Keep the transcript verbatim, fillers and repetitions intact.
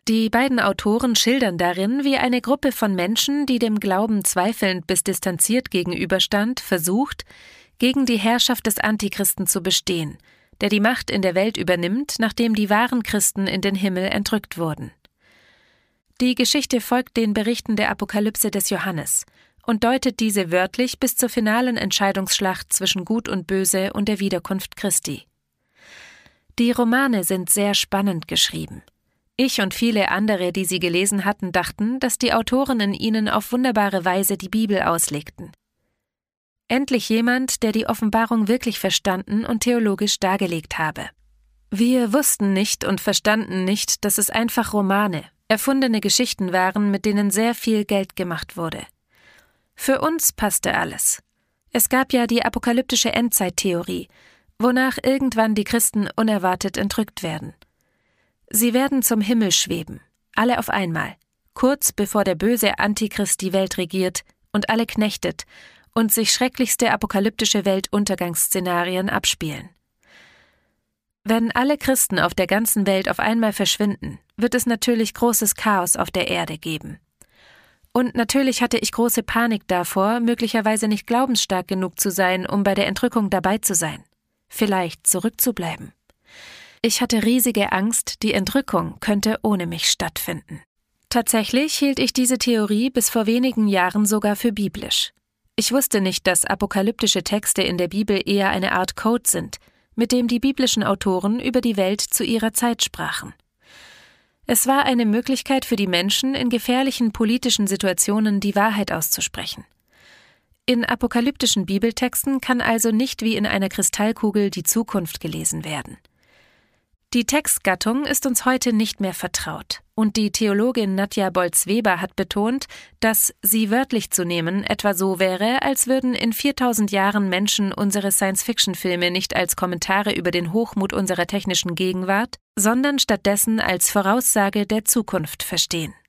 Die beiden Autoren schildern darin, wie eine Gruppe von Menschen, die dem Glauben zweifelnd bis distanziert gegenüberstand, versucht, gegen die Herrschaft des Antichristen zu bestehen, der die Macht in der Welt übernimmt, nachdem die wahren Christen in den Himmel entrückt wurden. Die Geschichte folgt den Berichten der Apokalypse des Johannes und deutet diese wörtlich bis zur finalen Entscheidungsschlacht zwischen Gut und Böse und der Wiederkunft Christi. Die Romane sind sehr spannend geschrieben. Ich und viele andere, die sie gelesen hatten, dachten, dass die Autoren in ihnen auf wunderbare Weise die Bibel auslegten. Endlich jemand, der die Offenbarung wirklich verstanden und theologisch dargelegt habe. Wir wussten nicht und verstanden nicht, dass es einfach Romane, erfundene Geschichten waren, mit denen sehr viel Geld gemacht wurde. Für uns passte alles. Es gab ja die apokalyptische Endzeittheorie, wonach irgendwann die Christen unerwartet entrückt werden. Sie werden zum Himmel schweben, alle auf einmal, kurz bevor der böse Antichrist die Welt regiert und alle knechtet und sich schrecklichste apokalyptische Weltuntergangsszenarien abspielen. Wenn alle Christen auf der ganzen Welt auf einmal verschwinden, wird es natürlich großes Chaos auf der Erde geben. Und natürlich hatte ich große Panik davor, möglicherweise nicht glaubensstark genug zu sein, um bei der Entrückung dabei zu sein. Vielleicht zurückzubleiben. Ich hatte riesige Angst, die Entrückung könnte ohne mich stattfinden. Tatsächlich hielt ich diese Theorie bis vor wenigen Jahren sogar für biblisch. Ich wusste nicht, dass apokalyptische Texte in der Bibel eher eine Art Code sind, mit dem die biblischen Autoren über die Welt zu ihrer Zeit sprachen. Es war eine Möglichkeit für die Menschen, in gefährlichen politischen Situationen die Wahrheit auszusprechen. In apokalyptischen Bibeltexten kann also nicht wie in einer Kristallkugel die Zukunft gelesen werden. Die Textgattung ist uns heute nicht mehr vertraut und die Theologin Nadja Bolz-Weber hat betont, dass sie wörtlich zu nehmen etwa so wäre, als würden in viertausend Jahren Menschen unsere Science-Fiction-Filme nicht als Kommentare über den Hochmut unserer technischen Gegenwart, sondern stattdessen als Voraussage der Zukunft verstehen.